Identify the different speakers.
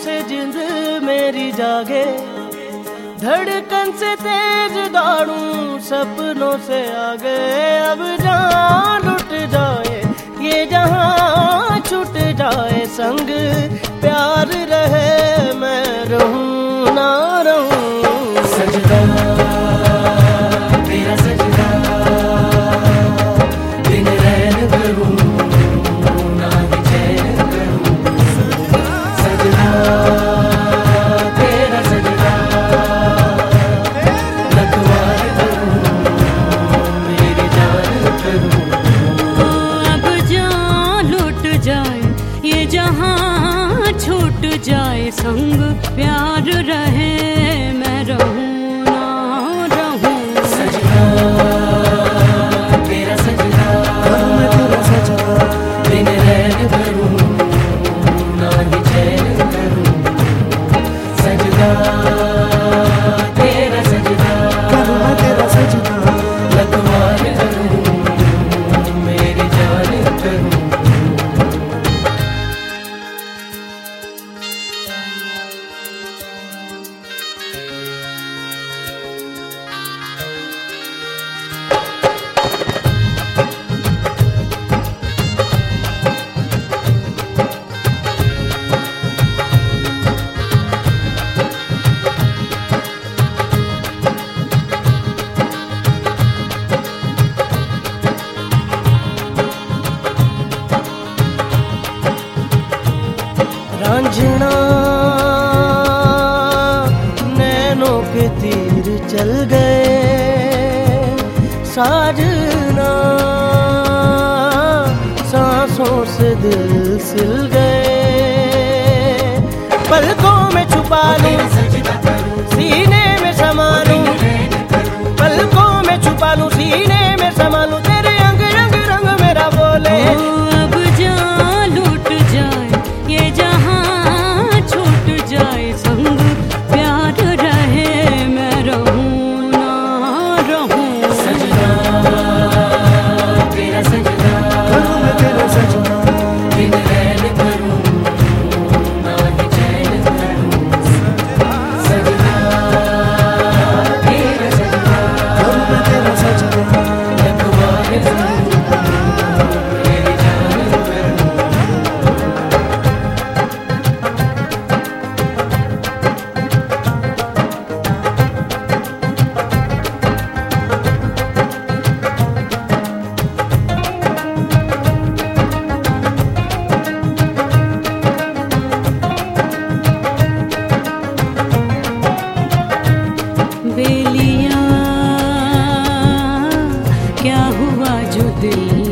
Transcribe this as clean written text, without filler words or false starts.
Speaker 1: से जिंद मेरी जागे, धड़कन से तेज दौड़ूं सपनों से आगे। अब जान लुट जाए ये जहां छूट जाए संग प्यार रहे, मैं रहूं ना रहूं।
Speaker 2: सजदा तेरा सजदा, दिन रैन करूं ना ही चैन करूं। सजदा तेरा सजदा, लखवार करूं मेरी जान करूं।
Speaker 3: अब जान लुट जाए ये जहां छूट जाए संग प्यार रहे, मैं रहूं ना रहूं।
Speaker 2: सजदा तेरा सजदा,
Speaker 1: मैं तेरा सजदा,
Speaker 2: दिन रैन करूं ना ही चैन करूं। सजदा तेरा सजदा,
Speaker 1: मैं तेरा सजदा,
Speaker 2: लखवार करूं मेरी जान करूं।
Speaker 1: रांझना नैनों के तीर चल गए, साजना सांसों से दिल सिल गए। पलकों में छुपा लूं सीने में समा लूं, पलकों में छुपा लूं सीने में समा लूं, तेरे अंग रंग रंग मेरा बोले।
Speaker 3: अब जान लुट जाए ये जहां छूट जाए संग प्यार रहे, मैं रहूं ना रहूं।
Speaker 2: सजदा तेरा सजदा,
Speaker 1: मैं तेरा सजदा,
Speaker 2: दिन रैन करूं ना ही चैन करूं। सजदा तेरा सजदा,
Speaker 1: मैं तेरा सजदा,
Speaker 2: लखवार करूं मेरी जान करूं।
Speaker 3: बेलिया क्या हुआ जो दिल